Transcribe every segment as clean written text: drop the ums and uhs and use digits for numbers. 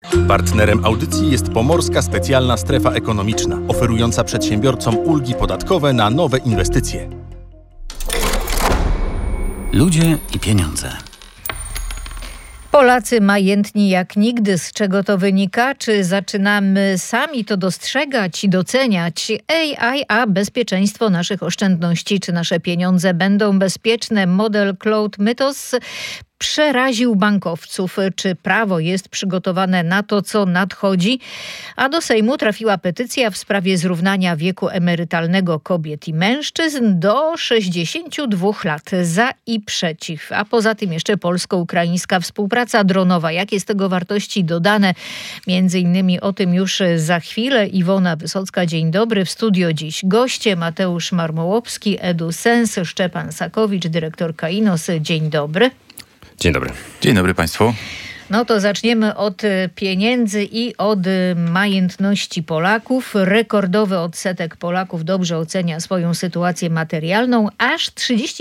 Partnerem audycji jest Pomorska Specjalna Strefa Ekonomiczna, oferująca przedsiębiorcom ulgi podatkowe na nowe inwestycje. Ludzie i pieniądze. Polacy majętni jak nigdy. Z czego to wynika? Czy zaczynamy sami to dostrzegać i doceniać? A bezpieczeństwo naszych oszczędności, czy nasze pieniądze będą bezpieczne? Model Claude Mythos przeraził bankowców. Czy prawo jest przygotowane na to, co nadchodzi? A do Sejmu trafiła petycja w sprawie zrównania wieku emerytalnego kobiet i mężczyzn do 62 lat. Za i przeciw. A poza tym jeszcze polsko-ukraińska współpraca dronowa. Jakie z tego wartości dodane? Między innymi o tym już za chwilę. Iwona Wysocka, dzień dobry. W studio dziś goście Mateusz Marmołowski, EduSens, Szczepan Sakowicz, dyrektor Kainos. Dzień dobry. Dzień dobry. Dzień dobry Państwu. No to zaczniemy od pieniędzy i od majętności Polaków. Rekordowy odsetek Polaków dobrze ocenia swoją sytuację materialną. Aż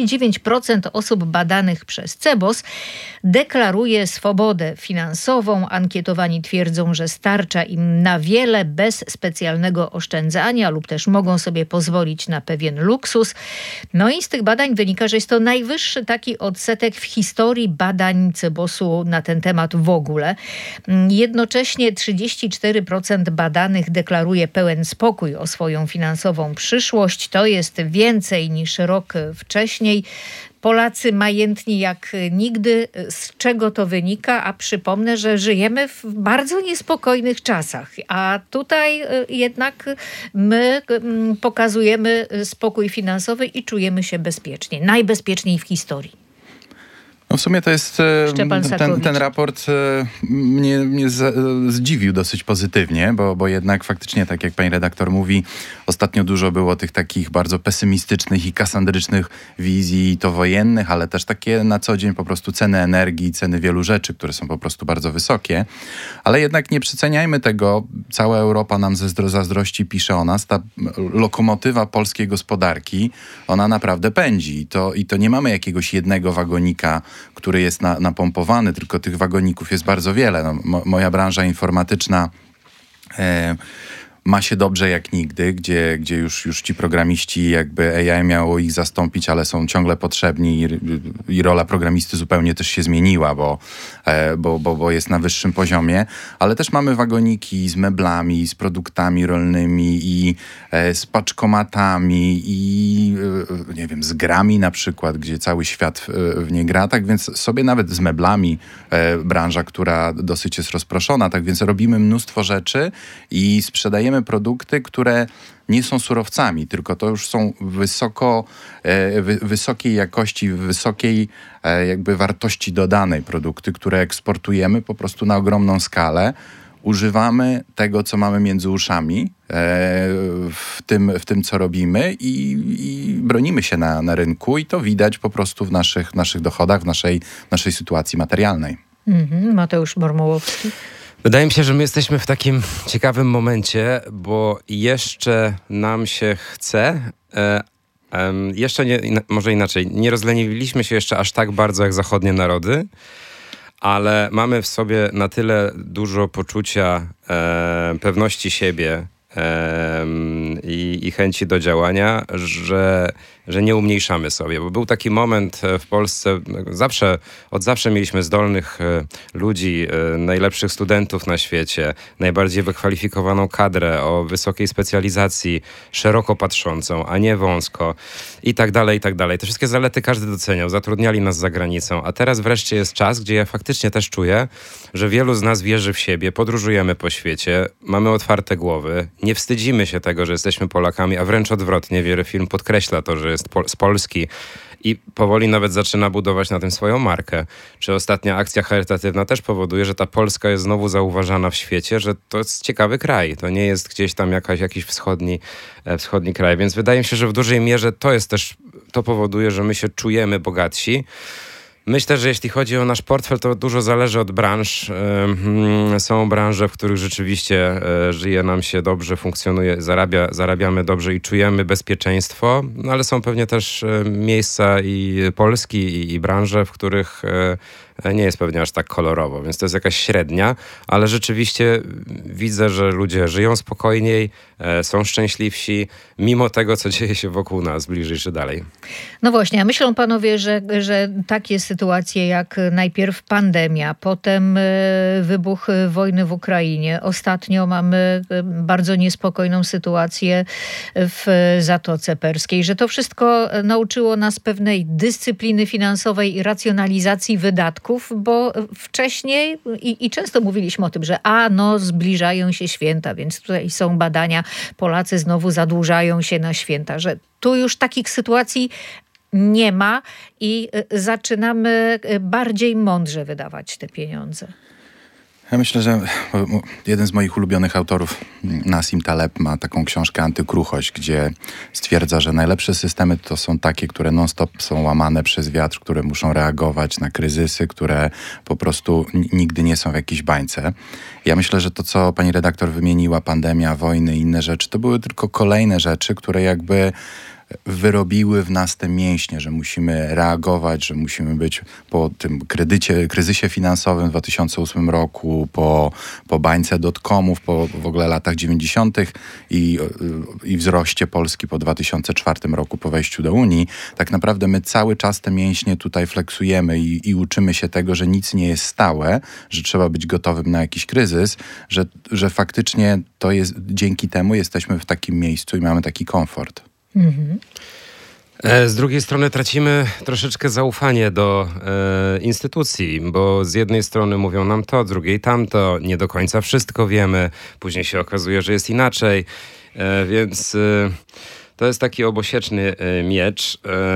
39% osób badanych przez CBOS deklaruje swobodę finansową. Ankietowani twierdzą, że starcza im na wiele bez specjalnego oszczędzania lub też mogą sobie pozwolić na pewien luksus. No i z tych badań wynika, że jest to najwyższy taki odsetek w historii badań CBOS-u na ten temat w ogóle. Jednocześnie 34% badanych deklaruje pełen spokój o swoją finansową przyszłość. To jest więcej niż rok wcześniej. Polacy majętni jak nigdy. Z czego to wynika? A przypomnę, że żyjemy w bardzo niespokojnych czasach. A tutaj jednak my pokazujemy spokój finansowy i czujemy się bezpiecznie. Najbezpieczniej w historii. No w sumie to jest ten raport mnie zdziwił dosyć pozytywnie, bo jednak faktycznie, tak jak pani redaktor mówi, ostatnio dużo było tych takich bardzo pesymistycznych i kasandrycznych wizji, to wojennych, ale też takie na co dzień po prostu ceny energii, ceny wielu rzeczy, które są po prostu bardzo wysokie. Ale jednak nie przeceniajmy tego. Cała Europa nam ze zazdrości pisze o nas. Ta lokomotywa polskiej gospodarki, ona naprawdę pędzi. I to nie mamy jakiegoś jednego wagonika, który jest napompowany, tylko tych wagoników jest bardzo wiele. No, moja branża informatyczna ma się dobrze jak nigdy, gdzie już ci programiści, jakby AI miało ich zastąpić, ale są ciągle potrzebni i rola programisty zupełnie też się zmieniła, bo jest na wyższym poziomie. Ale też mamy wagoniki z meblami, z produktami rolnymi i z paczkomatami i nie wiem, z grami na przykład, gdzie cały świat w nie gra. Tak więc sobie nawet z meblami branża, która dosyć jest rozproszona, tak więc robimy mnóstwo rzeczy i sprzedajemy produkty, które nie są surowcami, tylko to już są wysokiej jakości, wysokiej jakby wartości dodanej produkty, które eksportujemy po prostu na ogromną skalę. Używamy tego, co mamy między uszami w tym co robimy i bronimy się na rynku i to widać po prostu w naszych dochodach, w naszej sytuacji materialnej. Mateusz Marmołowski. Wydaje mi się, że my jesteśmy w takim ciekawym momencie, bo jeszcze nam się chce, jeszcze nie, może inaczej, nie rozleniwiliśmy się jeszcze aż tak bardzo jak zachodnie narody, ale mamy w sobie na tyle dużo poczucia pewności siebie i chęci do działania, że nie umniejszamy sobie. Bo był taki moment w Polsce, od zawsze mieliśmy zdolnych ludzi, najlepszych studentów na świecie, najbardziej wykwalifikowaną kadrę o wysokiej specjalizacji, szeroko patrzącą, a nie wąsko i tak dalej, i tak dalej. Te wszystkie zalety każdy doceniał, zatrudniali nas za granicą, a teraz wreszcie jest czas, gdzie ja faktycznie też czuję, że wielu z nas wierzy w siebie, podróżujemy po świecie, mamy otwarte głowy, nie wstydzimy się tego, że jesteśmy Polakami, a wręcz odwrotnie, wiele firm podkreśla to, że jest z Polski i powoli nawet zaczyna budować na tym swoją markę. Czy ostatnia akcja charytatywna też powoduje, że ta Polska jest znowu zauważana w świecie, że to jest ciekawy kraj. To nie jest gdzieś tam jakiś wschodni kraj. Więc wydaje mi się, że w dużej mierze to powoduje, że my się czujemy bogatsi. Myślę, że jeśli chodzi o nasz portfel, to dużo zależy od branż. Są branże, w których rzeczywiście żyje nam się dobrze, funkcjonuje, zarabiamy dobrze i czujemy bezpieczeństwo, no ale są pewnie też miejsca i Polski i branże, w których nie jest pewnie aż tak kolorowo, więc to jest jakaś średnia, ale rzeczywiście widzę, że ludzie żyją spokojniej, są szczęśliwsi, mimo tego, co dzieje się wokół nas, bliżej czy dalej. No właśnie, a myślą panowie, że takie sytuacje jak najpierw pandemia, potem wybuch wojny w Ukrainie, ostatnio mamy bardzo niespokojną sytuację w Zatoce Perskiej, że to wszystko nauczyło nas pewnej dyscypliny finansowej i racjonalizacji wydatków, bo wcześniej i często mówiliśmy o tym, że zbliżają się święta, więc tutaj są badania, Polacy znowu zadłużają się na święta, że tu już takich sytuacji nie ma i zaczynamy bardziej mądrze wydawać te pieniądze. Ja myślę, że jeden z moich ulubionych autorów, Nassim Taleb, ma taką książkę Antykruchość, gdzie stwierdza, że najlepsze systemy to są takie, które non-stop są łamane przez wiatr, które muszą reagować na kryzysy, które po prostu nigdy nie są w jakiejś bańce. Ja myślę, że to, co pani redaktor wymieniła, pandemia, wojny i inne rzeczy, to były tylko kolejne rzeczy, które jakby wyrobiły w nas te mięśnie, że musimy reagować, że musimy być po tym kryzysie finansowym w 2008 roku, po bańce dotcomów, po w ogóle latach 90. i wzroście Polski po 2004 roku, po wejściu do Unii. Tak naprawdę my cały czas te mięśnie tutaj fleksujemy i uczymy się tego, że nic nie jest stałe, że trzeba być gotowym na jakiś kryzys, że faktycznie to jest, dzięki temu jesteśmy w takim miejscu i mamy taki komfort. Z drugiej strony tracimy troszeczkę zaufanie do instytucji, bo z jednej strony mówią nam to, z drugiej tamto, nie do końca wszystko wiemy, później się okazuje, że jest inaczej, więc to jest taki obosieczny miecz.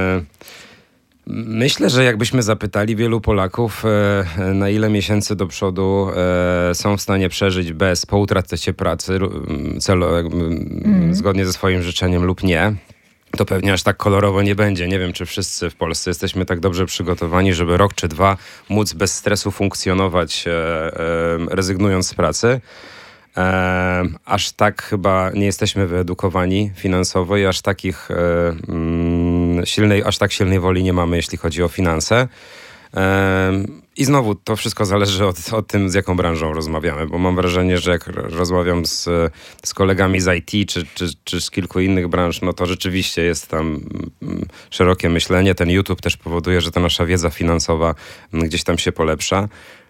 Myślę, że jakbyśmy zapytali wielu Polaków, na ile miesięcy do przodu są w stanie przeżyć po utracie pracy, zgodnie ze swoim życzeniem lub nie, to pewnie aż tak kolorowo nie będzie. Nie wiem, czy wszyscy w Polsce jesteśmy tak dobrze przygotowani, żeby rok czy dwa móc bez stresu funkcjonować, rezygnując z pracy. Aż tak chyba nie jesteśmy wyedukowani finansowo i aż tak silnej woli nie mamy, jeśli chodzi o finanse. I znowu to wszystko zależy od tym, z jaką branżą rozmawiamy, bo mam wrażenie, że jak rozmawiam z kolegami z IT czy z kilku innych branż, no to rzeczywiście jest tam szerokie myślenie. Ten YouTube też powoduje, że ta nasza wiedza finansowa gdzieś tam się polepsza,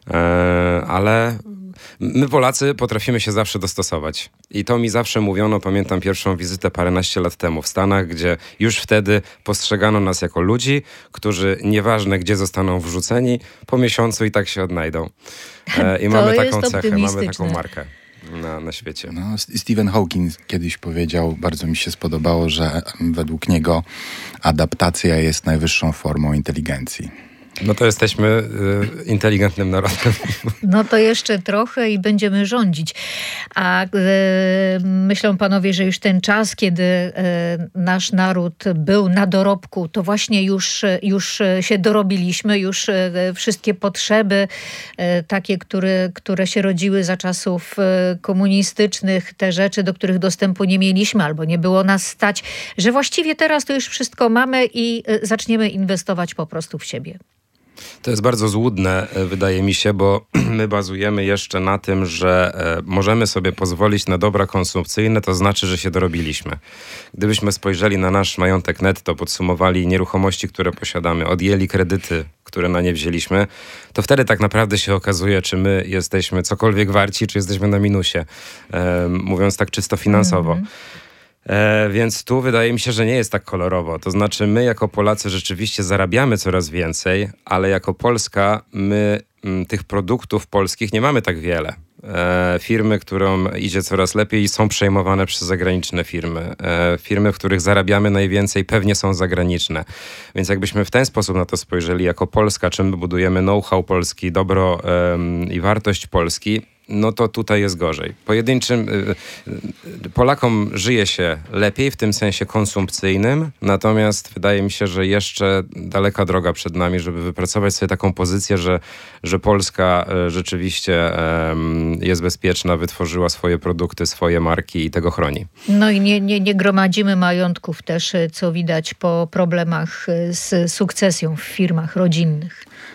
ale my Polacy potrafimy się zawsze dostosować. I to mi zawsze mówiono, pamiętam pierwszą wizytę paręnaście lat temu w Stanach, gdzie już wtedy postrzegano nas jako ludzi, którzy nieważne gdzie zostaną wrzuceni, po miesiącu i tak się odnajdą. I mamy taką cechę, mamy taką markę na świecie. No, Stephen Hawking kiedyś powiedział, bardzo mi się spodobało, że według niego adaptacja jest najwyższą formą inteligencji. No to jesteśmy inteligentnym narodem. No to jeszcze trochę i będziemy rządzić. A myślą panowie, że już ten czas, kiedy nasz naród był na dorobku, to właśnie już się dorobiliśmy, już wszystkie potrzeby takie, które się rodziły za czasów komunistycznych, te rzeczy, do których dostępu nie mieliśmy albo nie było nas stać, że właściwie teraz to już wszystko mamy i zaczniemy inwestować po prostu w siebie. To jest bardzo złudne, wydaje mi się, bo my bazujemy jeszcze na tym, że możemy sobie pozwolić na dobra konsumpcyjne, to znaczy, że się dorobiliśmy. Gdybyśmy spojrzeli na nasz majątek netto, podsumowali nieruchomości, które posiadamy, odjęli kredyty, które na nie wzięliśmy, to wtedy tak naprawdę się okazuje, czy my jesteśmy cokolwiek warci, czy jesteśmy na minusie, mówiąc tak czysto finansowo. Więc tu wydaje mi się, że nie jest tak kolorowo. To znaczy my jako Polacy rzeczywiście zarabiamy coraz więcej, ale jako Polska my tych produktów polskich nie mamy tak wiele. Firmy, którym idzie coraz lepiej, są przejmowane przez zagraniczne firmy. Firmy, w których zarabiamy najwięcej, pewnie są zagraniczne. Więc jakbyśmy w ten sposób na to spojrzeli jako Polska, czym my budujemy know-how Polski, dobro i wartość Polski, no to tutaj jest gorzej. Pojedynczym Polakom żyje się lepiej w tym sensie konsumpcyjnym, natomiast wydaje mi się, że jeszcze daleka droga przed nami, żeby wypracować sobie taką pozycję, że Polska rzeczywiście jest bezpieczna, wytworzyła swoje produkty, swoje marki i tego chroni. No i nie gromadzimy majątków też, co widać po problemach z sukcesją w firmach rodzinnych.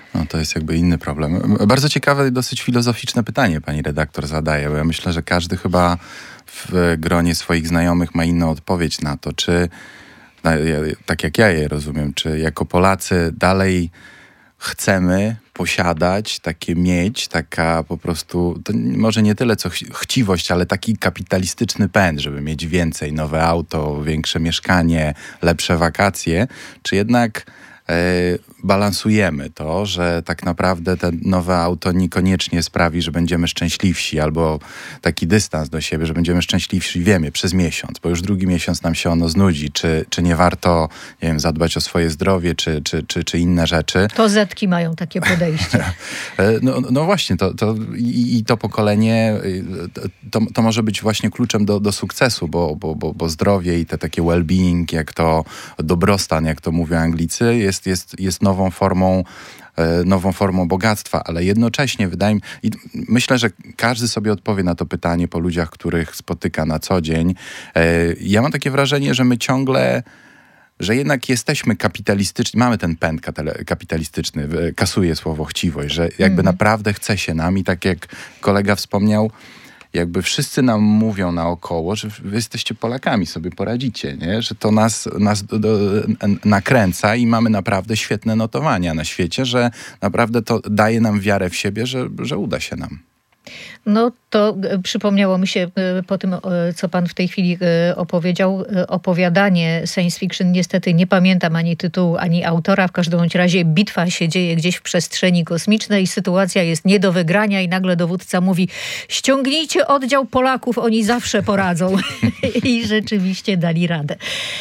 No to jest jakby inny problem. Bardzo ciekawe i dosyć filozoficzne pytanie pani redaktor zadaje, bo ja myślę, że każdy chyba w gronie swoich znajomych ma inną odpowiedź na to, czy, tak jak ja je rozumiem, czy jako Polacy dalej chcemy posiadać, mieć, taka po prostu, to może nie tyle co chciwość, ale taki kapitalistyczny pęd, żeby mieć więcej, nowe auto, większe mieszkanie, lepsze wakacje, czy jednak balansujemy to, że tak naprawdę te nowe auto niekoniecznie sprawi, że będziemy szczęśliwsi, albo taki dystans do siebie, że będziemy szczęśliwsi, wiemy, przez miesiąc, bo już drugi miesiąc nam się ono znudzi, czy nie warto, nie wiem, zadbać o swoje zdrowie, czy inne rzeczy. To Zetki mają takie podejście. No właśnie, to pokolenie, to może być właśnie kluczem do sukcesu, bo zdrowie i te takie well-being, jak to dobrostan, jak to mówią Anglicy, jest nową formą bogactwa, ale jednocześnie myślę, że każdy sobie odpowie na to pytanie po ludziach, których spotyka na co dzień. Ja mam takie wrażenie, że my ciągle, że jednak jesteśmy kapitalistyczni, mamy ten pęd kapitalistyczny, kasuje słowo chciwość, że jakby naprawdę chce się nam i tak jak kolega wspomniał, jakby wszyscy nam mówią naokoło, że wy jesteście Polakami, sobie poradzicie, nie? Że to nas nakręca i mamy naprawdę świetne notowania na świecie, że naprawdę to daje nam wiarę w siebie, że uda się nam. No to przypomniało mi się po tym, co pan w tej chwili opowiedział, opowiadanie science fiction. Niestety nie pamiętam ani tytułu, ani autora. W każdym razie bitwa się dzieje gdzieś w przestrzeni kosmicznej. Sytuacja jest nie do wygrania i nagle dowódca mówi: ściągnijcie oddział Polaków, oni zawsze poradzą. I rzeczywiście dali radę.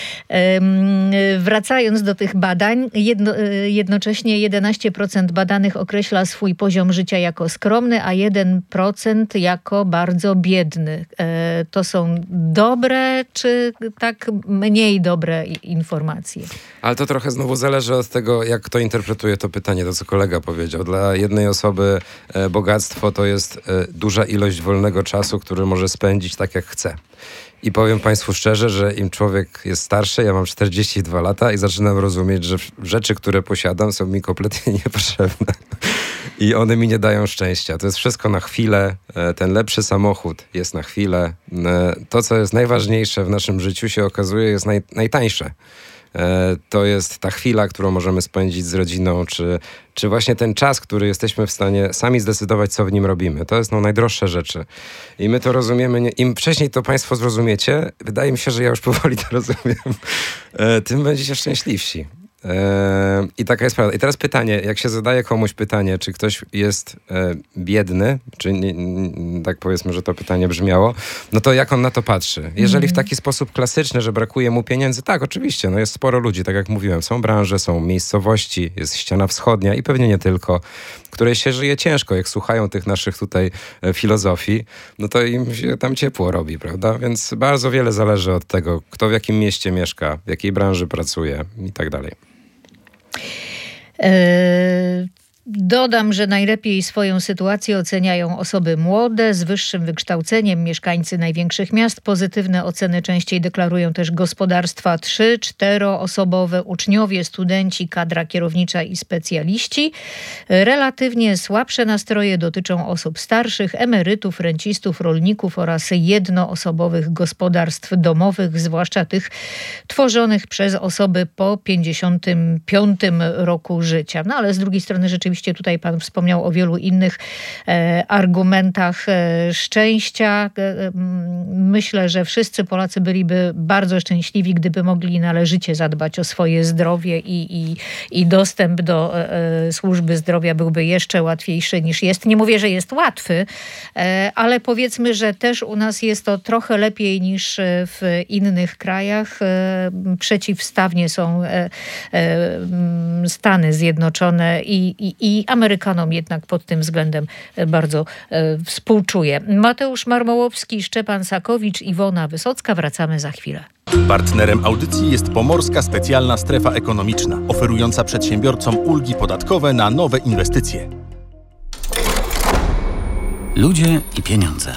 Wracając do tych badań, jednocześnie 11% badanych określa swój poziom życia jako skromny, a 1% jako bardzo biedny. To są dobre, czy tak mniej dobre informacje? Ale to trochę znowu zależy od tego, jak kto interpretuje to pytanie, to co kolega powiedział. Dla jednej osoby bogactwo to jest duża ilość wolnego czasu, który może spędzić tak jak chce. I powiem państwu szczerze, że im człowiek jest starszy, ja mam 42 lata i zaczynam rozumieć, że rzeczy, które posiadam, są mi kompletnie niepotrzebne. I one mi nie dają szczęścia. To jest wszystko na chwilę. Ten lepszy samochód jest na chwilę. To, co jest najważniejsze w naszym życiu, się okazuje, jest najtańsze. To jest ta chwila, którą możemy spędzić z rodziną, czy właśnie ten czas, który jesteśmy w stanie sami zdecydować, co w nim robimy. To jest najdroższe rzeczy. I my to rozumiemy. Im wcześniej to państwo zrozumiecie, wydaje mi się, że ja już powoli to rozumiem, tym będziecie szczęśliwsi. I taka jest prawda. I teraz pytanie, jak się zadaje komuś pytanie, czy ktoś jest biedny, czy tak powiedzmy, że to pytanie brzmiało, no to jak on na to patrzy? Jeżeli w taki sposób klasyczny, że brakuje mu pieniędzy, tak, oczywiście, jest sporo ludzi, tak jak mówiłem, są branże, są miejscowości, jest ściana wschodnia i pewnie nie tylko, której się żyje ciężko, jak słuchają tych naszych tutaj filozofii, no to im się tam ciepło robi, prawda? Więc bardzo wiele zależy od tego, kto w jakim mieście mieszka, w jakiej branży pracuje i tak dalej. Dodam, że najlepiej swoją sytuację oceniają osoby młode, z wyższym wykształceniem, mieszkańcy największych miast. Pozytywne oceny częściej deklarują też gospodarstwa 3-4-osobowe, uczniowie, studenci, kadra kierownicza i specjaliści. Relatywnie słabsze nastroje dotyczą osób starszych, emerytów, rencistów, rolników oraz jednoosobowych gospodarstw domowych, zwłaszcza tych tworzonych przez osoby po 55 roku życia. No ale z drugiej strony rzeczywiście tutaj pan wspomniał o wielu innych argumentach szczęścia. Myślę, że wszyscy Polacy byliby bardzo szczęśliwi, gdyby mogli należycie zadbać o swoje zdrowie i dostęp do służby zdrowia byłby jeszcze łatwiejszy niż jest. Nie mówię, że jest łatwy, ale powiedzmy, że też u nas jest to trochę lepiej niż w innych krajach. Przeciwstawnie są Stany Zjednoczone i Amerykanom jednak pod tym względem bardzo współczuję. Mateusz Marmołowski, Szczepan Sakowicz, Iwona Wysocka. Wracamy za chwilę. Partnerem audycji jest Pomorska Specjalna Strefa Ekonomiczna, oferująca przedsiębiorcom ulgi podatkowe na nowe inwestycje. Ludzie i pieniądze.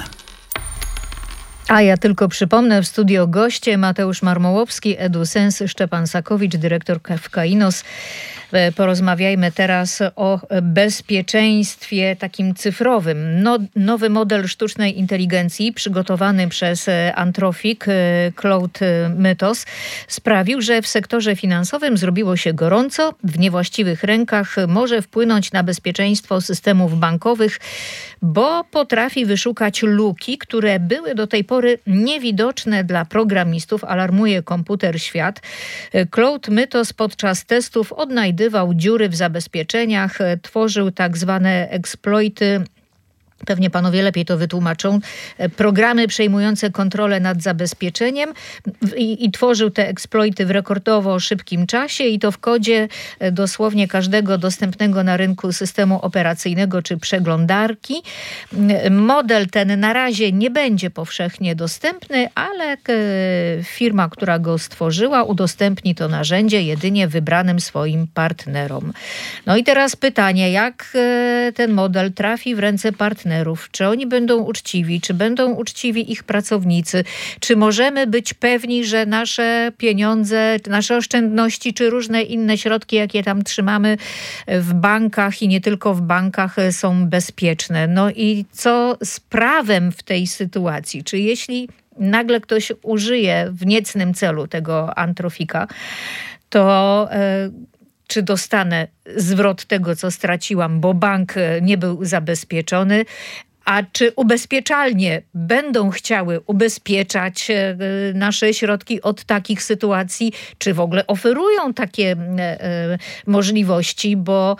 A ja tylko przypomnę, w studio goście Mateusz Marmołowski, EduSense, Szczepan Sakowicz, dyrektor KFKiNOS. Porozmawiajmy teraz o bezpieczeństwie takim cyfrowym. Nowy model sztucznej inteligencji przygotowany przez Anthropic, Claude Mythos, sprawił, że w sektorze finansowym zrobiło się gorąco. W niewłaściwych rękach może wpłynąć na bezpieczeństwo systemów bankowych, bo potrafi wyszukać luki, które były do tej pory niewidoczne dla programistów, alarmuje Komputer Świat. Claude Mythos podczas testów odnajdywał dziury w zabezpieczeniach, tworzył tak zwane exploity. Pewnie panowie lepiej to wytłumaczą. Programy przejmujące kontrolę nad zabezpieczeniem i tworzył te eksploity w rekordowo szybkim czasie i to w kodzie dosłownie każdego dostępnego na rynku systemu operacyjnego czy przeglądarki. Model ten na razie nie będzie powszechnie dostępny, ale firma, która go stworzyła, udostępni to narzędzie jedynie wybranym swoim partnerom. No i teraz pytanie, jak ten model trafi w ręce partnerów? Czy oni będą uczciwi? Czy będą uczciwi ich pracownicy? Czy możemy być pewni, że nasze pieniądze, nasze oszczędności, czy różne inne środki, jakie tam trzymamy w bankach i nie tylko w bankach, są bezpieczne? No i co z prawem w tej sytuacji? Czy jeśli nagle ktoś użyje w niecnym celu tego Anthropica, to czy dostanę zwrot tego, co straciłam, bo bank nie był zabezpieczony? A czy ubezpieczalnie będą chciały ubezpieczać nasze środki od takich sytuacji? Czy w ogóle oferują takie możliwości? Bo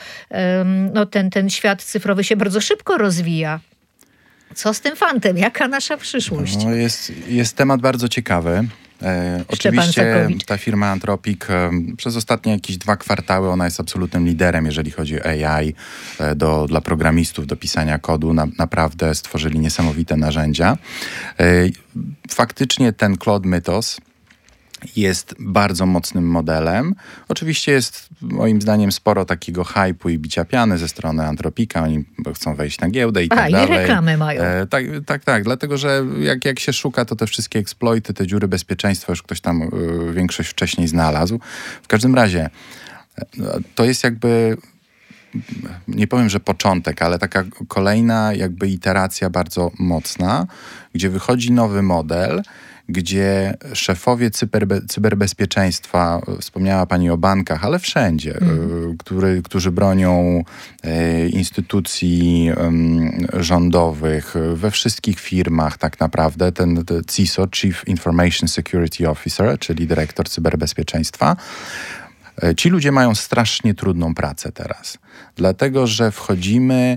ten świat cyfrowy się bardzo szybko rozwija. Co z tym fantem? Jaka nasza przyszłość? No jest temat bardzo ciekawy. Oczywiście ta firma Anthropic przez ostatnie jakieś 2 kwartały ona jest absolutnym liderem, jeżeli chodzi o AI dla programistów, do pisania kodu. Naprawdę stworzyli niesamowite narzędzia. Faktycznie ten Claude Mythos jest bardzo mocnym modelem. Oczywiście jest moim zdaniem sporo takiego hype'u i bicia piany ze strony Anthropica. Oni chcą wejść na giełdę i tak dalej. I reklamy mają. Tak. Dlatego, że jak się szuka, to te wszystkie exploity, te dziury bezpieczeństwa już ktoś tam większość wcześniej znalazł. W każdym razie to jest jakby, nie powiem, że początek, ale taka kolejna jakby iteracja bardzo mocna, gdzie wychodzi nowy model, gdzie szefowie cyberbezpieczeństwa, wspomniała pani o bankach, ale wszędzie, którzy bronią instytucji rządowych, we wszystkich firmach tak naprawdę, ten CISO, Chief Information Security Officer, czyli dyrektor cyberbezpieczeństwa, ci ludzie mają strasznie trudną pracę teraz, dlatego że wchodzimy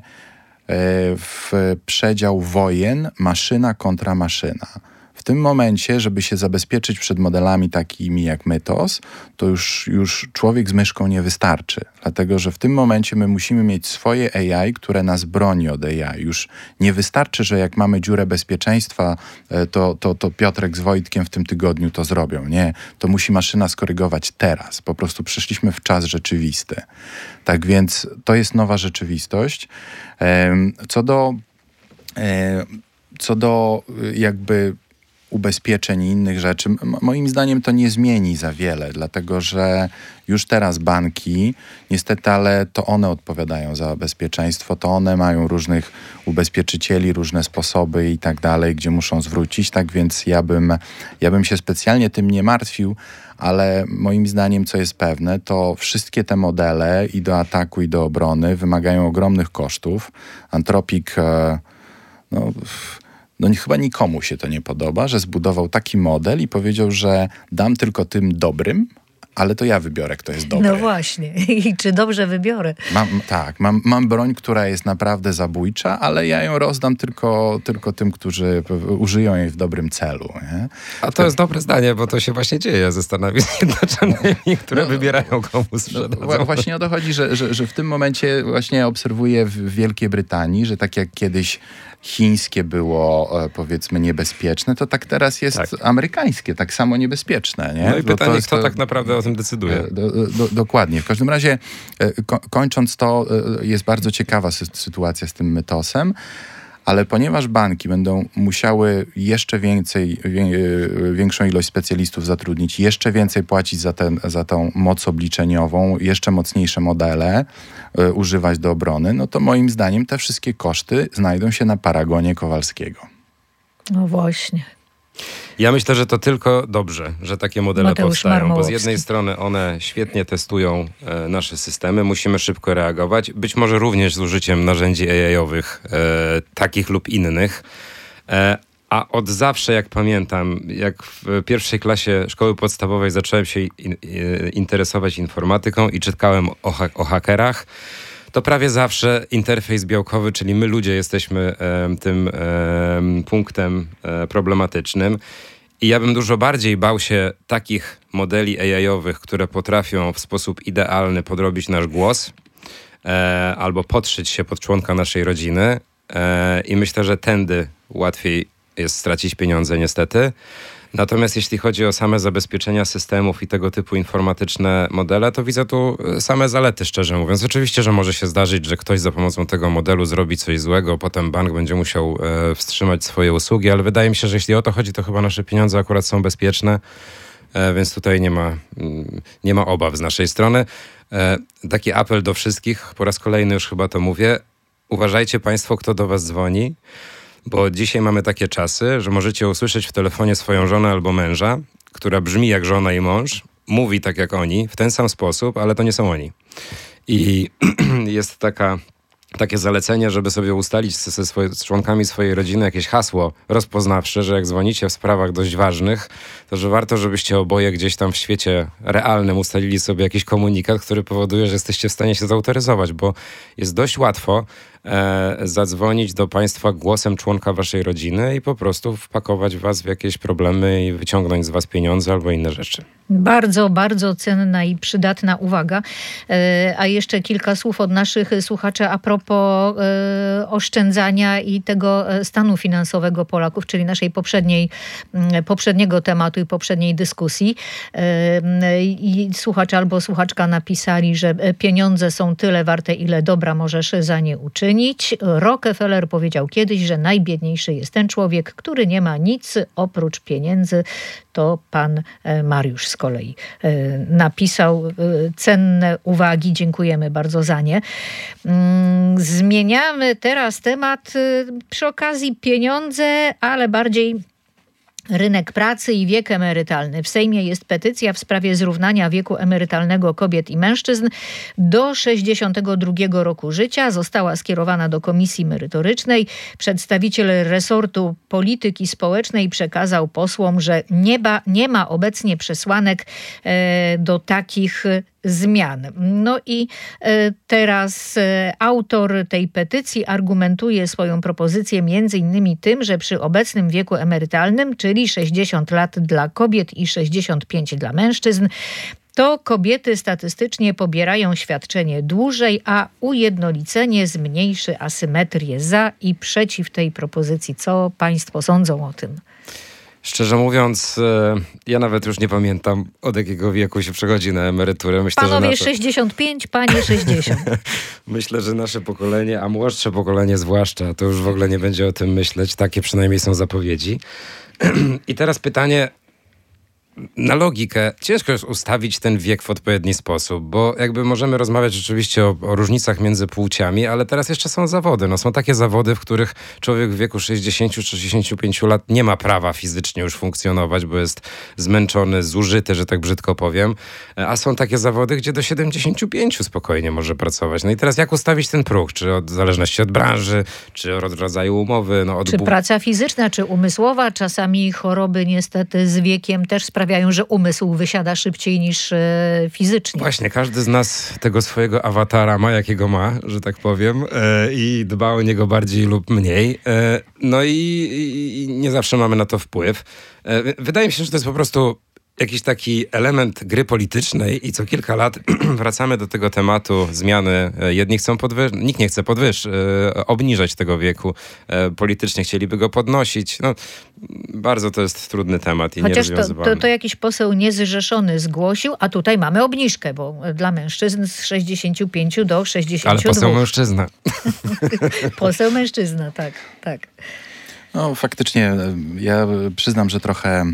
w przedział wojen maszyna kontra maszyna. W tym momencie, żeby się zabezpieczyć przed modelami takimi jak Mythos, to już człowiek z myszką nie wystarczy. Dlatego, że w tym momencie my musimy mieć swoje AI, które nas broni od AI. Już nie wystarczy, że jak mamy dziurę bezpieczeństwa, to Piotrek z Wojtkiem w tym tygodniu to zrobią. Nie, to musi maszyna skorygować teraz. Po prostu przeszliśmy w czas rzeczywisty. Tak więc to jest nowa rzeczywistość. Co do jakby ubezpieczeń i innych rzeczy, moim zdaniem to nie zmieni za wiele, dlatego że już teraz banki, niestety, ale to one odpowiadają za bezpieczeństwo, to one mają różnych ubezpieczycieli, różne sposoby i tak dalej, gdzie muszą zwrócić, tak więc ja bym się specjalnie tym nie martwił, ale moim zdaniem, co jest pewne, to wszystkie te modele i do ataku, i do obrony wymagają ogromnych kosztów. Anthropic, chyba nikomu się to nie podoba, że zbudował taki model i powiedział, że dam tylko tym dobrym, ale to ja wybiorę, kto jest dobry. No właśnie. I czy dobrze wybiorę? Mam broń, która jest naprawdę zabójcza, ale ja ją rozdam tylko tym, którzy użyją jej w dobrym celu. Nie? A to jest dobre zdanie, bo to się właśnie dzieje ze Stanami Zjednoczonymi, które wybierają, komu sprzedadzą. Właśnie o to chodzi, że w tym momencie właśnie obserwuję w Wielkiej Brytanii, że tak jak kiedyś chińskie było, powiedzmy, niebezpieczne, to tak teraz jest amerykańskie, tak samo niebezpieczne. Nie? No i pytanie, kto tak naprawdę o tym decyduje. Dokładnie. W każdym razie, kończąc to, jest bardzo ciekawa sytuacja z tym Mythosem, ale ponieważ banki będą musiały jeszcze większą ilość specjalistów zatrudnić, jeszcze więcej płacić za tą moc obliczeniową, jeszcze mocniejsze modele używać do obrony, no to moim zdaniem te wszystkie koszty znajdą się na paragonie Kowalskiego. No właśnie. Ja myślę, że to tylko dobrze, że takie modele Mateusz powstają, bo z Marmołowski. jednej strony one świetnie testują nasze systemy, musimy szybko reagować, być może również z użyciem narzędzi AI-owych, takich lub innych. A od zawsze, jak pamiętam, jak w pierwszej klasie szkoły podstawowej zacząłem się interesować informatyką i czytałem o hakerach, to prawie zawsze interfejs białkowy, czyli my ludzie jesteśmy tym punktem problematycznym. I ja bym dużo bardziej bał się takich modeli AI-owych, które potrafią w sposób idealny podrobić nasz głos albo podszyć się pod członka naszej rodziny. I myślę, że tędy łatwiej jest stracić pieniądze niestety. Natomiast jeśli chodzi o same zabezpieczenia systemów i tego typu informatyczne modele, to widzę tu same zalety, szczerze mówiąc. Oczywiście, że może się zdarzyć, że ktoś za pomocą tego modelu zrobi coś złego, potem bank będzie musiał wstrzymać swoje usługi, ale wydaje mi się, że jeśli o to chodzi, to chyba nasze pieniądze akurat są bezpieczne, więc tutaj nie ma obaw z naszej strony. Taki apel do wszystkich, po raz kolejny już chyba to mówię, uważajcie państwo, kto do was dzwoni, bo dzisiaj mamy takie czasy, że możecie usłyszeć w telefonie swoją żonę albo męża, która brzmi jak żona i mąż, mówi tak jak oni, w ten sam sposób, ale to nie są oni. I jest takie zalecenie, żeby sobie ustalić z członkami swojej rodziny jakieś hasło rozpoznawcze, że jak dzwonicie w sprawach dość ważnych, to że warto, żebyście oboje gdzieś tam w świecie realnym ustalili sobie jakiś komunikat, który powoduje, że jesteście w stanie się zautoryzować, bo jest dość łatwo zadzwonić do państwa głosem członka waszej rodziny i po prostu wpakować was w jakieś problemy i wyciągnąć z was pieniądze albo inne rzeczy. Bardzo, bardzo cenna i przydatna uwaga. A jeszcze kilka słów od naszych słuchaczy a propos oszczędzania i tego stanu finansowego Polaków, czyli naszej poprzedniego tematu i poprzedniej dyskusji. I słuchacz albo słuchaczka napisali, że pieniądze są tyle warte, ile dobra możesz za nie uczynić. Rockefeller powiedział kiedyś, że najbiedniejszy jest ten człowiek, który nie ma nic oprócz pieniędzy. To pan Mariusz z kolei napisał cenne uwagi. Dziękujemy bardzo za nie. Zmieniamy teraz temat przy okazji pieniądze, ale bardziej rynek pracy i wiek emerytalny. W Sejmie jest petycja w sprawie zrównania wieku emerytalnego kobiet i mężczyzn do 62 roku życia. Została skierowana do Komisji Merytorycznej. Przedstawiciel resortu polityki społecznej przekazał posłom, że nie ma obecnie przesłanek do takich zmian. No i teraz autor tej petycji argumentuje swoją propozycję między innymi tym, że przy obecnym wieku emerytalnym, czyli 60 lat dla kobiet i 65 dla mężczyzn, to kobiety statystycznie pobierają świadczenie dłużej, a ujednolicenie zmniejszy asymetrię. Za i przeciw tej propozycji. Co państwo sądzą o tym? Szczerze mówiąc, ja nawet już nie pamiętam, od jakiego wieku się przechodzi na emeryturę. Myślę, panowie 65, panie 60. Myślę, że nasze pokolenie, a młodsze pokolenie zwłaszcza, to już w ogóle nie będzie o tym myśleć. Takie przynajmniej są zapowiedzi. I teraz pytanie, na logikę, ciężko jest ustawić ten wiek w odpowiedni sposób, bo jakby możemy rozmawiać rzeczywiście o różnicach między płciami, ale teraz jeszcze są zawody. No są takie zawody, w których człowiek w wieku 60 czy 65 lat nie ma prawa fizycznie już funkcjonować, bo jest zmęczony, zużyty, że tak brzydko powiem, a są takie zawody, gdzie do 75 spokojnie może pracować. No i teraz jak ustawić ten próg? Czy w zależności od branży, czy od rodzaju umowy? No czy praca fizyczna, czy umysłowa? Czasami choroby niestety z wiekiem też sprawiają, że umysł wysiada szybciej niż fizycznie. Właśnie, każdy z nas tego swojego awatara ma, jakiego ma, że tak powiem, i dba o niego bardziej lub mniej. No i nie zawsze mamy na to wpływ. Wydaje mi się, że to jest po prostu jakiś taki element gry politycznej i co kilka lat wracamy do tego tematu zmiany. Jedni chcą nikt nie chce obniżać tego wieku. Politycznie chcieliby go podnosić. No, bardzo to jest trudny temat i chociaż nierozwiązywalny. to jakiś poseł niezrzeszony zgłosił, a tutaj mamy obniżkę, bo dla mężczyzn z 65 do 62. Ale poseł mężczyzna. Poseł mężczyzna, tak. No faktycznie, ja przyznam, że trochę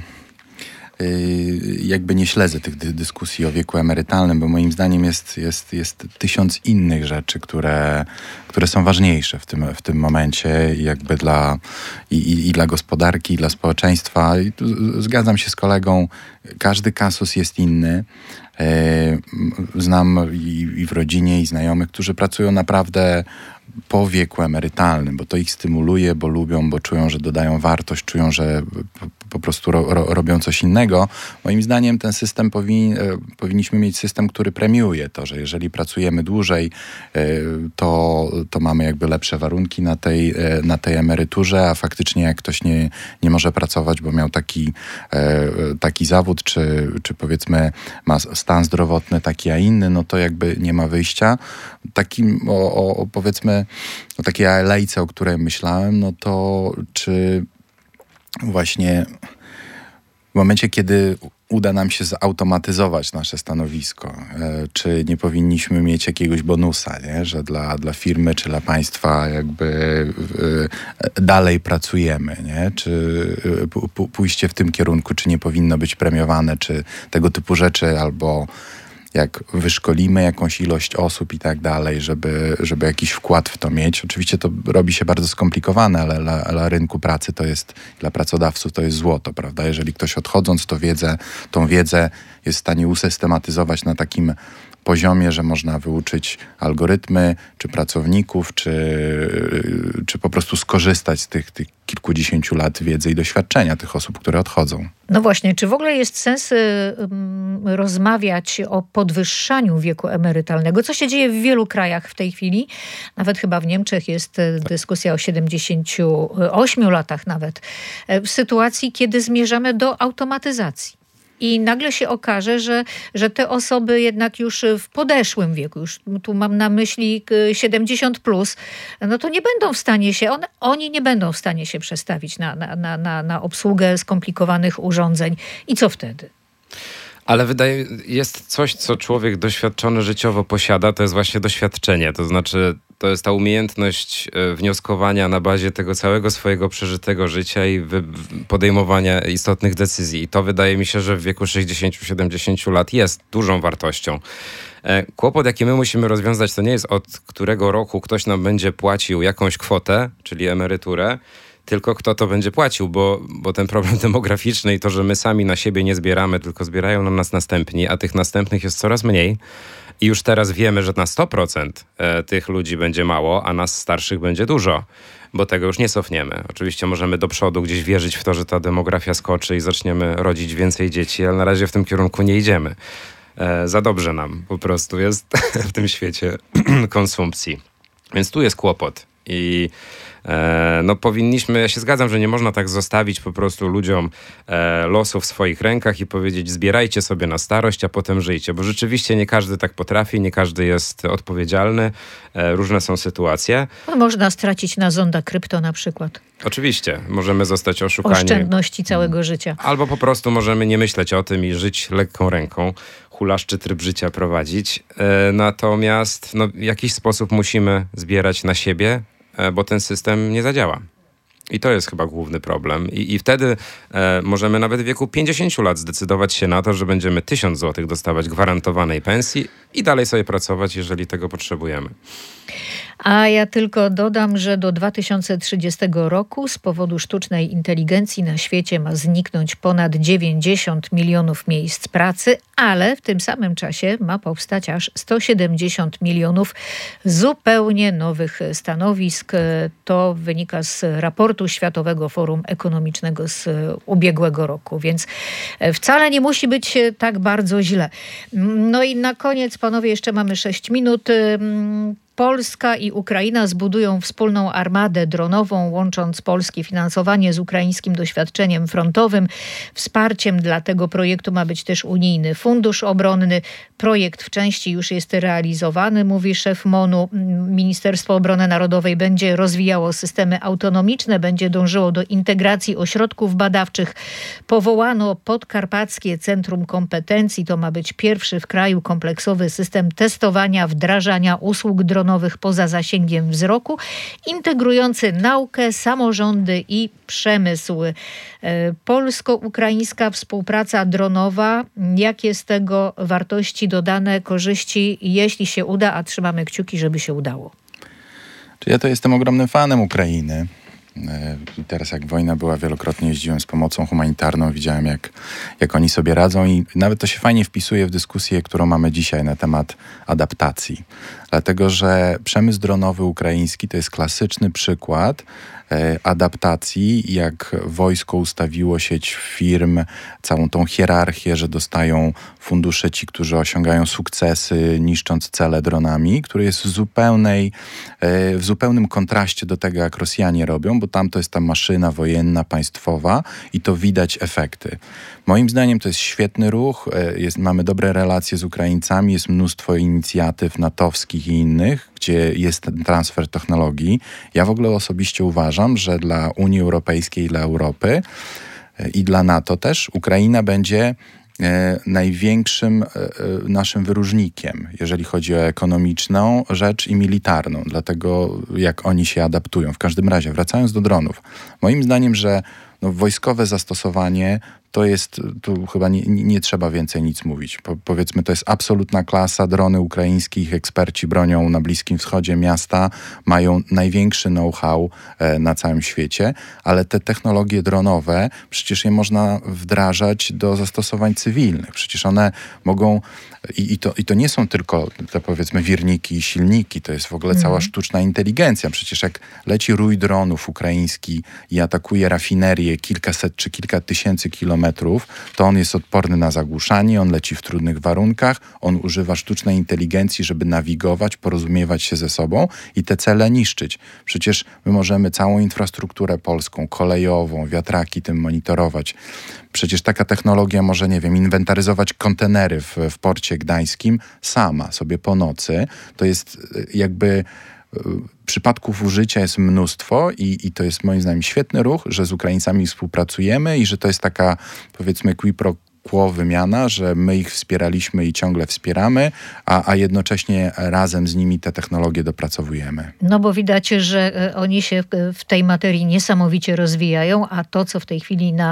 jakby nie śledzę tych dyskusji o wieku emerytalnym, bo moim zdaniem jest 1000 innych rzeczy, które są ważniejsze w tym momencie jakby dla gospodarki, i dla społeczeństwa. I tu zgadzam się z kolegą, każdy kasus jest inny. Znam i w rodzinie, i znajomych, którzy pracują naprawdę po wieku emerytalnym, bo to ich stymuluje, bo lubią, bo czują, że dodają wartość, czują, że po prostu robią coś innego. Moim zdaniem ten system powinniśmy mieć system, który premiuje to, że jeżeli pracujemy dłużej, to mamy jakby lepsze warunki na tej emeryturze, a faktycznie jak ktoś nie może pracować, bo miał taki zawód, czy powiedzmy ma stan zdrowotny taki, a inny, no to jakby nie ma wyjścia. Powiedzmy o takiej alejce, o której myślałem, no to czy właśnie w momencie, kiedy uda nam się zautomatyzować nasze stanowisko, czy nie powinniśmy mieć jakiegoś bonusa, nie? Że dla firmy czy dla państwa jakby dalej pracujemy, nie? Czy pójście w tym kierunku, czy nie powinno być premiowane, czy tego typu rzeczy, albo jak wyszkolimy jakąś ilość osób i tak dalej, żeby jakiś wkład w to mieć. Oczywiście to robi się bardzo skomplikowane, ale dla rynku pracy to jest, dla pracodawców to jest złoto, prawda? Jeżeli ktoś odchodząc tą wiedzę jest w stanie usystematyzować na takim poziomie, że można wyuczyć algorytmy, czy pracowników, czy po prostu skorzystać z tych kilkudziesięciu lat wiedzy i doświadczenia tych osób, które odchodzą. No właśnie, czy w ogóle jest sens rozmawiać o podwyższaniu wieku emerytalnego? Co się dzieje w wielu krajach w tej chwili? Nawet chyba w Niemczech jest dyskusja o 78 latach nawet. W sytuacji, kiedy zmierzamy do automatyzacji. I nagle się okaże, że te osoby jednak już w podeszłym wieku, już tu mam na myśli 70 plus, no to nie będą w stanie się, oni nie będą w stanie się przestawić na obsługę skomplikowanych urządzeń. I co wtedy? Ale jest coś, co człowiek doświadczony życiowo posiada, to jest właśnie doświadczenie. To znaczy, to jest ta umiejętność wnioskowania na bazie tego całego swojego przeżytego życia i podejmowania istotnych decyzji. I to wydaje mi się, że w wieku 60-70 lat jest dużą wartością. Kłopot, jaki my musimy rozwiązać, to nie jest od którego roku ktoś nam będzie płacił jakąś kwotę, czyli emeryturę, tylko kto to będzie płacił, bo ten problem demograficzny i to, że my sami na siebie nie zbieramy, tylko zbierają na nas następni, a tych następnych jest coraz mniej. I już teraz wiemy, że na 100% tych ludzi będzie mało, a nas starszych będzie dużo, bo tego już nie cofniemy. Oczywiście możemy do przodu gdzieś wierzyć w to, że ta demografia skoczy i zaczniemy rodzić więcej dzieci, ale na razie w tym kierunku nie idziemy. Za dobrze nam po prostu jest w tym świecie konsumpcji. Więc tu jest kłopot. I powinniśmy, ja się zgadzam, że nie można tak zostawić po prostu ludziom losu w swoich rękach i powiedzieć zbierajcie sobie na starość, a potem żyjcie, bo rzeczywiście nie każdy tak potrafi, nie każdy jest odpowiedzialny, różne są sytuacje. Można stracić na zonda krypto na przykład. Oczywiście, możemy zostać oszukani. Oszczędności całego życia. Albo po prostu możemy nie myśleć o tym i żyć lekką ręką, hulaszczy tryb życia prowadzić. Natomiast w jakiś sposób musimy zbierać na siebie, bo ten system nie zadziała. I to jest chyba główny problem. I wtedy możemy nawet w wieku 50 lat zdecydować się na to, że będziemy 1000 zł dostawać gwarantowanej pensji i dalej sobie pracować, jeżeli tego potrzebujemy. A ja tylko dodam, że do 2030 roku z powodu sztucznej inteligencji na świecie ma zniknąć ponad 90 milionów miejsc pracy, ale w tym samym czasie ma powstać aż 170 milionów zupełnie nowych stanowisk. To wynika z raportu Światowego Forum Ekonomicznego z ubiegłego roku, więc wcale nie musi być tak bardzo źle. No i na koniec, panowie, jeszcze mamy 6 minut. Polska i Ukraina zbudują wspólną armadę dronową, łącząc polskie finansowanie z ukraińskim doświadczeniem frontowym. Wsparciem dla tego projektu ma być też unijny fundusz obronny. Projekt w części już jest realizowany, mówi szef MON-u. Ministerstwo Obrony Narodowej będzie rozwijało systemy autonomiczne, będzie dążyło do integracji ośrodków badawczych. Powołano Podkarpackie Centrum Kompetencji. To ma być pierwszy w kraju kompleksowy system testowania, wdrażania usług dronowych poza zasięgiem wzroku, integrujący naukę, samorządy i przemysł. Polsko-ukraińska współpraca dronowa. Jakie z tego wartości dodane, korzyści, jeśli się uda, a trzymamy kciuki, żeby się udało? Ja to jestem ogromnym fanem Ukrainy. I teraz jak wojna była, wielokrotnie jeździłem z pomocą humanitarną, widziałem jak oni sobie radzą i nawet to się fajnie wpisuje w dyskusję, którą mamy dzisiaj na temat adaptacji. Dlatego, że przemysł dronowy ukraiński to jest klasyczny przykład adaptacji, jak wojsko ustawiło sieć firm, całą tą hierarchię, że dostają fundusze ci, którzy osiągają sukcesy, niszcząc cele dronami, który jest w zupełnym kontraście do tego, jak Rosjanie robią, bo tam to jest ta maszyna wojenna, państwowa i to widać efekty. Moim zdaniem to jest świetny ruch, mamy dobre relacje z Ukraińcami, jest mnóstwo inicjatyw natowskich i innych, gdzie jest ten transfer technologii. Ja w ogóle osobiście uważam, że dla Unii Europejskiej, dla Europy i dla NATO też Ukraina będzie największym naszym wyróżnikiem, jeżeli chodzi o ekonomiczną rzecz i militarną, dlatego jak oni się adaptują. W każdym razie, wracając do dronów, moim zdaniem, że wojskowe zastosowanie to jest, tu chyba nie trzeba więcej nic mówić. Powiedzmy, to jest absolutna klasa. Drony ukraińskie, ich eksperci bronią na Bliskim Wschodzie miasta, mają największy know-how na całym świecie, ale te technologie dronowe, przecież je można wdrażać do zastosowań cywilnych. Przecież one mogą, i to nie są tylko te, powiedzmy, wirniki i silniki, to jest w ogóle cała sztuczna inteligencja. Przecież jak leci rój dronów ukraiński i atakuje rafinerię kilkaset czy kilka tysięcy kilometrów, to on jest odporny na zagłuszanie, on leci w trudnych warunkach, on używa sztucznej inteligencji, żeby nawigować, porozumiewać się ze sobą i te cele niszczyć. Przecież my możemy całą infrastrukturę polską, kolejową, wiatraki tym monitorować. Przecież taka technologia może, nie wiem, inwentaryzować kontenery w porcie gdańskim sama, sobie po nocy. To jest jakby... Przypadków użycia jest mnóstwo i to jest moim zdaniem świetny ruch, że z Ukraińcami współpracujemy i że to jest taka, powiedzmy, qui pro quo wymiana, że my ich wspieraliśmy i ciągle wspieramy, a jednocześnie razem z nimi te technologie dopracowujemy. No bo widać, że oni się w tej materii niesamowicie rozwijają, a to, co w tej chwili na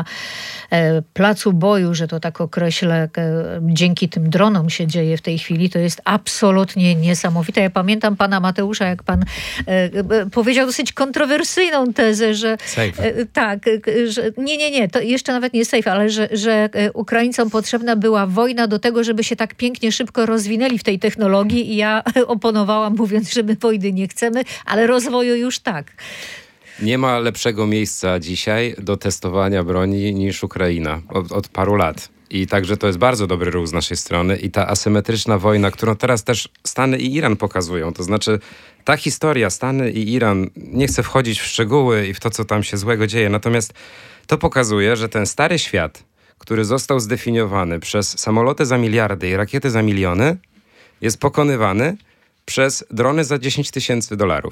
placu boju, że to tak określę, dzięki tym dronom się dzieje w tej chwili, to jest absolutnie niesamowite. Ja pamiętam pana Mateusza, jak pan powiedział dosyć kontrowersyjną tezę, że tak, że nie, to jeszcze nawet nie safe, ale że Ukraińcom potrzebna była wojna do tego, żeby się tak pięknie szybko rozwinęli w tej technologii i ja oponowałam, mówiąc, że my wojny nie chcemy, ale rozwoju już tak. Nie ma lepszego miejsca dzisiaj do testowania broni niż Ukraina od paru lat. I także to jest bardzo dobry ruch z naszej strony i ta asymetryczna wojna, którą teraz też Stany i Iran pokazują. To znaczy ta historia, Stany i Iran, nie chcę wchodzić w szczegóły i w to, co tam się złego dzieje, natomiast to pokazuje, że ten stary świat, który został zdefiniowany przez samoloty za miliardy i rakiety za miliony, jest pokonywany przez drony za $10,000.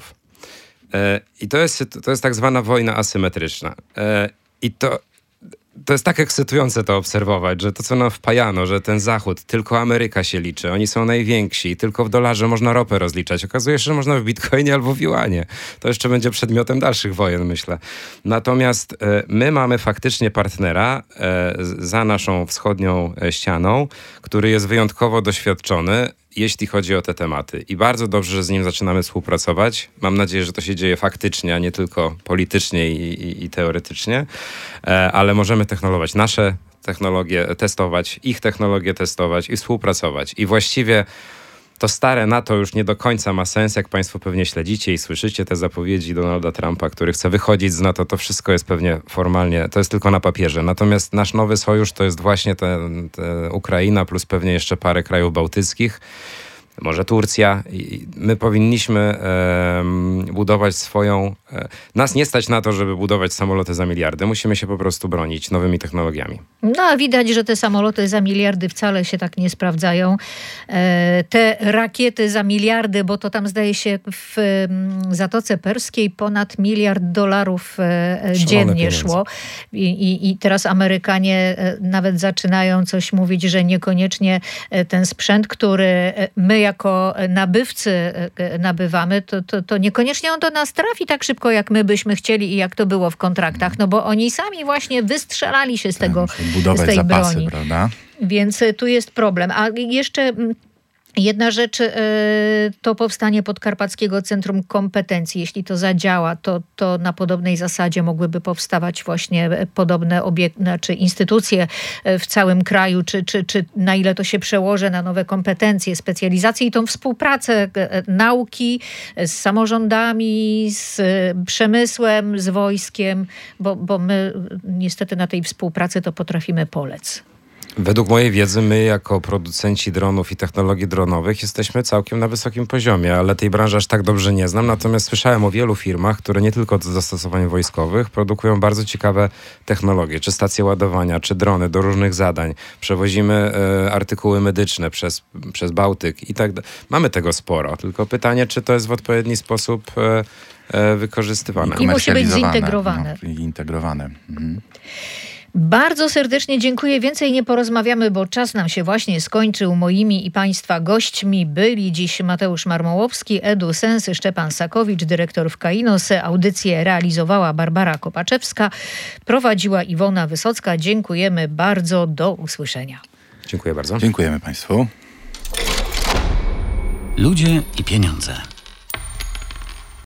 I to jest tak zwana wojna asymetryczna. I to jest tak ekscytujące to obserwować, że to, co nam wpajano, że ten Zachód, tylko Ameryka się liczy, oni są najwięksi, tylko w dolarze można ropę rozliczać. Okazuje się, że można w bitcoinie albo w juanie. To jeszcze będzie przedmiotem dalszych wojen, myślę. Natomiast my mamy faktycznie partnera za naszą wschodnią ścianą, który jest wyjątkowo doświadczony, jeśli chodzi o te tematy. I bardzo dobrze, że z nim zaczynamy współpracować. Mam nadzieję, że to się dzieje faktycznie, a nie tylko politycznie i teoretycznie. Ale możemy technologować nasze technologie, testować, ich technologie testować i współpracować. I właściwie to stare NATO już nie do końca ma sens, jak państwo pewnie śledzicie i słyszycie te zapowiedzi Donalda Trumpa, który chce wychodzić z NATO. To wszystko jest pewnie formalnie, to jest tylko na papierze. Natomiast nasz nowy sojusz to jest właśnie Ukraina plus pewnie jeszcze parę krajów bałtyckich. może Turcja. I my powinniśmy budować swoją... Nas nie stać na to, żeby budować samoloty za miliardy. Musimy się po prostu bronić nowymi technologiami. No a widać, że te samoloty za miliardy wcale się tak nie sprawdzają. Te rakiety za miliardy, bo to tam zdaje się w Zatoce Perskiej ponad $1 miliard dziennie szło. I teraz Amerykanie nawet zaczynają coś mówić, że niekoniecznie ten sprzęt, który my jako nabywcy nabywamy, to niekoniecznie on do nas trafi tak szybko, jak my byśmy chcieli i jak to było w kontraktach. No bo oni sami właśnie wystrzelali się z tego, z tej zapasy, broni. prawda? Więc tu jest problem. A jeszcze jedna rzecz, to powstanie Podkarpackiego Centrum Kompetencji. Jeśli to zadziała, to na podobnej zasadzie mogłyby powstawać właśnie podobne instytucje w całym kraju, czy na ile to się przełoży na nowe kompetencje, specjalizacje i tą współpracę nauki z samorządami, z przemysłem, z wojskiem, bo my niestety na tej współpracy to potrafimy polec. Według mojej wiedzy my jako producenci dronów i technologii dronowych jesteśmy całkiem na wysokim poziomie, ale tej branży aż tak dobrze nie znam. Natomiast słyszałem o wielu firmach, które nie tylko do zastosowań wojskowych produkują bardzo ciekawe technologie, czy stacje ładowania, czy drony do różnych zadań. Przewozimy artykuły medyczne przez Bałtyk i tak dalej. Mamy tego sporo, tylko pytanie, czy to jest w odpowiedni sposób wykorzystywane. I musi być zintegrowane. Integrowane. Mhm. Bardzo serdecznie dziękuję. Więcej nie porozmawiamy, bo czas nam się właśnie skończył. Moimi i Państwa gośćmi byli dziś Mateusz Marmołowski, EduSens, Szczepan Sakowicz, dyrektor w Kainos. Audycję realizowała Barbara Kopaczewska, prowadziła Iwona Wysocka. Dziękujemy bardzo. Do usłyszenia. Dziękuję bardzo. Dziękujemy Państwu. Ludzie i pieniądze.